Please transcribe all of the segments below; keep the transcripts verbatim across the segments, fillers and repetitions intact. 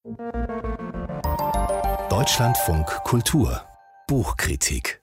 Deutschlandfunk Kultur Buchkritik.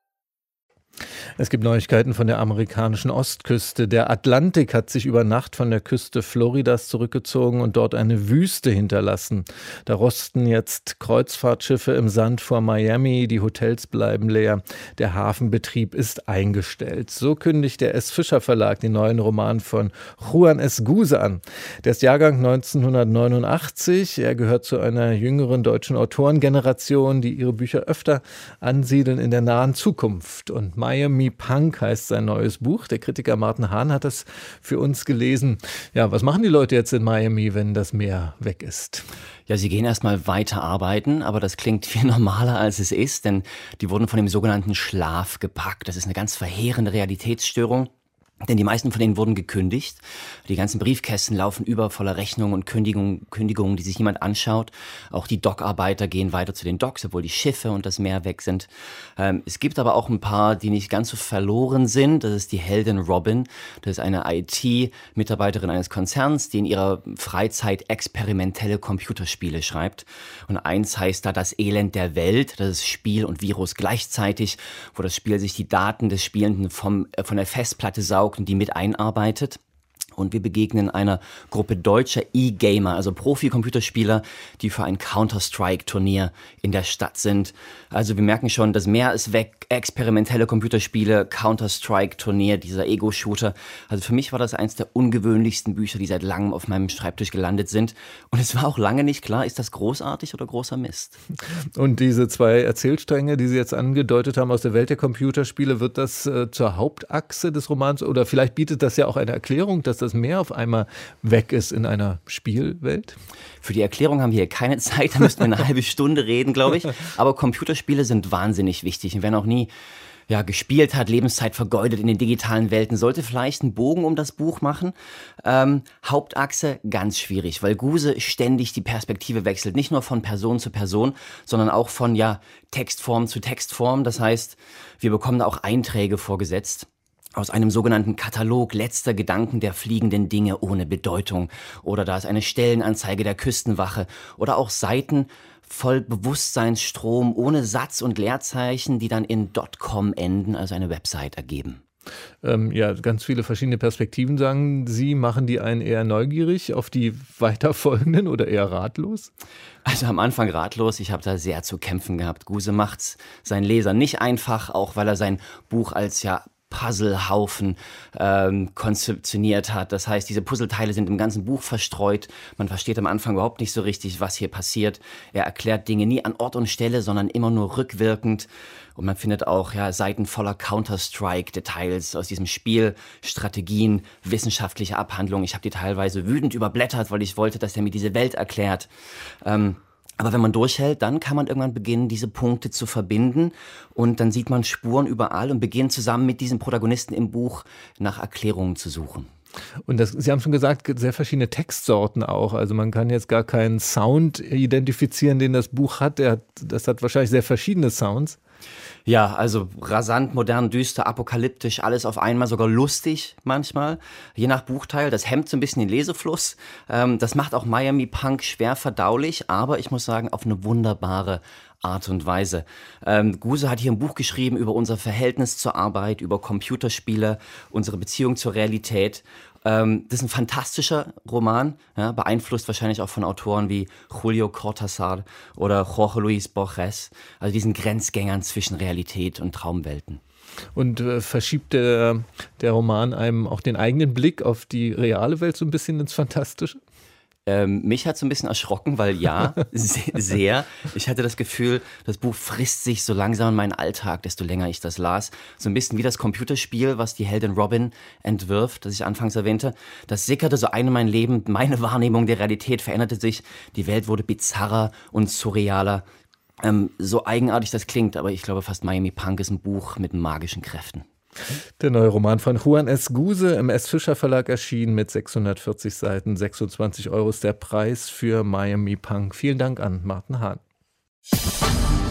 Es gibt Neuigkeiten von der amerikanischen Ostküste. Der Atlantik hat sich über Nacht von der Küste Floridas zurückgezogen und dort eine Wüste hinterlassen. Da rosten jetzt Kreuzfahrtschiffe im Sand vor Miami, die Hotels bleiben leer, der Hafenbetrieb ist eingestellt. So kündigt der S. Fischer Verlag den neuen Roman von Juan Esguze an. Der ist Jahrgang neunzehnhundertneunundachtzig. Er gehört zu einer jüngeren deutschen Autorengeneration, die ihre Bücher öfter ansiedeln in der nahen Zukunft. Und Miami Punk heißt sein neues Buch. Der Kritiker Martin Hahn hat das für uns gelesen. Ja, was machen die Leute jetzt in Miami, wenn das Meer weg ist? Ja, sie gehen erstmal weiter arbeiten, aber das klingt viel normaler, als es ist, denn die wurden von dem sogenannten Schlaf gepackt. Das ist eine ganz verheerende Realitätsstörung. Denn die meisten von denen wurden gekündigt. Die ganzen Briefkästen laufen über voller Rechnungen und Kündigungen, Kündigungen, die sich niemand anschaut. Auch die Dockarbeiter gehen weiter zu den Docks, obwohl die Schiffe und das Meer weg sind. Ähm, es gibt aber auch ein paar, die nicht ganz so verloren sind. Das ist die Heldin Robin. Das ist eine I T-Mitarbeiterin eines Konzerns, die in ihrer Freizeit experimentelle Computerspiele schreibt. Und eins heißt da Das Elend der Welt. Das ist Spiel und Virus gleichzeitig, wo das Spiel sich die Daten des Spielenden vom, äh, von der Festplatte saugt und die mit einarbeitet. Und wir begegnen einer Gruppe deutscher E-Gamer, also Profi-Computerspieler, die für ein Counter-Strike-Turnier in der Stadt sind. Also wir merken schon, das Meer ist weg, experimentelle Computerspiele, Counter-Strike-Turnier, dieser Ego-Shooter. Also für mich war das eins der ungewöhnlichsten Bücher, die seit langem auf meinem Schreibtisch gelandet sind. Und es war auch lange nicht klar, ist das großartig oder großer Mist? Und diese zwei Erzählstränge, die Sie jetzt angedeutet haben aus der Welt der Computerspiele, wird das äh, zur Hauptachse des Romans? Oder vielleicht bietet das ja auch eine Erklärung, dass das das Meer auf einmal weg ist in einer Spielwelt? Für die Erklärung haben wir hier keine Zeit, da müssten wir eine halbe Stunde reden, glaube ich. Aber Computerspiele sind wahnsinnig wichtig. Und wer noch nie ja, gespielt hat, Lebenszeit vergeudet in den digitalen Welten, sollte vielleicht einen Bogen um das Buch machen. Ähm, Hauptachse, ganz schwierig, weil Guze ständig die Perspektive wechselt. Nicht nur von Person zu Person, sondern auch von ja, Textform zu Textform. Das heißt, wir bekommen auch Einträge vorgesetzt aus einem sogenannten Katalog letzter Gedanken der fliegenden Dinge ohne Bedeutung. Oder da ist eine Stellenanzeige der Küstenwache. Oder auch Seiten voll Bewusstseinsstrom ohne Satz und Leerzeichen, die dann in .com enden, also eine Website ergeben. Ähm, ja, ganz viele verschiedene Perspektiven, sagen Sie. Machen die einen eher neugierig auf die weiterfolgenden oder eher ratlos? Also am Anfang ratlos, ich habe da sehr zu kämpfen gehabt. Guze macht's seinen Lesern nicht einfach, auch weil er sein Buch als ja Puzzlehaufen ähm, konzeptioniert hat. Das heißt, diese Puzzleteile sind im ganzen Buch verstreut. Man versteht am Anfang überhaupt nicht so richtig, was hier passiert. Er erklärt Dinge nie an Ort und Stelle, sondern immer nur rückwirkend. Und man findet auch ja, Seiten voller Counter-Strike-Details aus diesem Spiel, Strategien, wissenschaftliche Abhandlungen. Ich habe die teilweise wütend überblättert, weil ich wollte, dass er mir diese Welt erklärt. Ähm, Aber wenn man durchhält, dann kann man irgendwann beginnen, diese Punkte zu verbinden und dann sieht man Spuren überall und beginnt zusammen mit diesen Protagonisten im Buch nach Erklärungen zu suchen. Und das, Sie haben schon gesagt, sehr verschiedene Textsorten auch. Also man kann jetzt gar keinen Sound identifizieren, den das Buch hat. Der hat das hat wahrscheinlich sehr verschiedene Sounds. Ja, also rasant, modern, düster, apokalyptisch, alles auf einmal, sogar lustig manchmal, je nach Buchteil. Das hemmt so ein bisschen den Lesefluss. Ähm, das macht auch Miami Punk schwer verdaulich, aber ich muss sagen, auf eine wunderbare Art und Weise. Ähm, Guze hat hier ein Buch geschrieben über unser Verhältnis zur Arbeit, über Computerspiele, unsere Beziehung zur Realität. Ähm, das ist ein fantastischer Roman, ja, beeinflusst wahrscheinlich auch von Autoren wie Julio Cortázar oder Jorge Luis Borges, also diesen Grenzgängern zwischen Realität und Traumwelten. Und äh, verschiebt der, der Roman einem auch den eigenen Blick auf die reale Welt so ein bisschen ins Fantastische? Ähm, mich hat es ein bisschen erschrocken, weil ja, sehr. Ich hatte das Gefühl, das Buch frisst sich so langsam in meinen Alltag, desto länger ich das las. So ein bisschen wie das Computerspiel, was die Heldin Robin entwirft, das ich anfangs erwähnte. Das sickerte so ein in mein Leben, meine Wahrnehmung der Realität veränderte sich. Die Welt wurde bizarrer und surrealer. Ähm, so eigenartig das klingt, aber ich glaube fast Miami Punk ist ein Buch mit magischen Kräften. Der neue Roman von Juan Esguze im S. Fischer Verlag erschienen mit sechshundertvierzig Seiten. sechsundzwanzig Euro ist der Preis für Miami Punk. Vielen Dank an Martin Hahn.